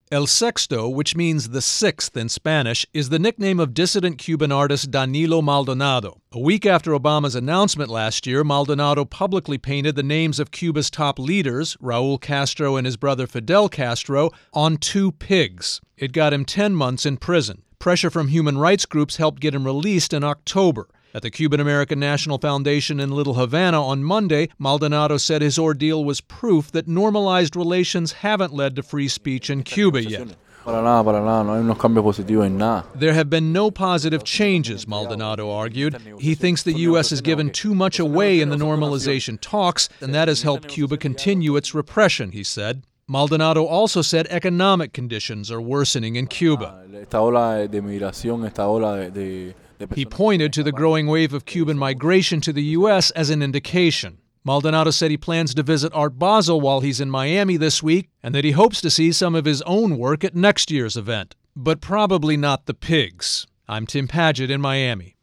El Sexto, which means the sixth in Spanish, is the nickname of dissident Cuban artist Danilo Maldonado. A week after Obama's announcement last year, Maldonado publicly painted the names of Cuba's top leaders, Raul Castro and his brother Fidel Castro, on two pigs. It got him 10 months in prison. Pressure from human rights groups helped get him released in October. At the Cuban-American National Foundation in Little Havana on Monday, Maldonado said his ordeal was proof that normalized relations haven't led to free speech in Cuba yet. There have been no positive changes, Maldonado argued. He thinks the U.S. has given too much away in the normalization talks, and that has helped Cuba continue its repression, he said. Maldonado also said economic conditions are worsening in Cuba. He pointed to the growing wave of Cuban migration to the U.S. as an indication. Maldonado said he plans to visit Art Basel while he's in Miami this week, and that he hopes to see some of his own work at next year's event. But probably not the pigs. I'm Tim Padgett in Miami.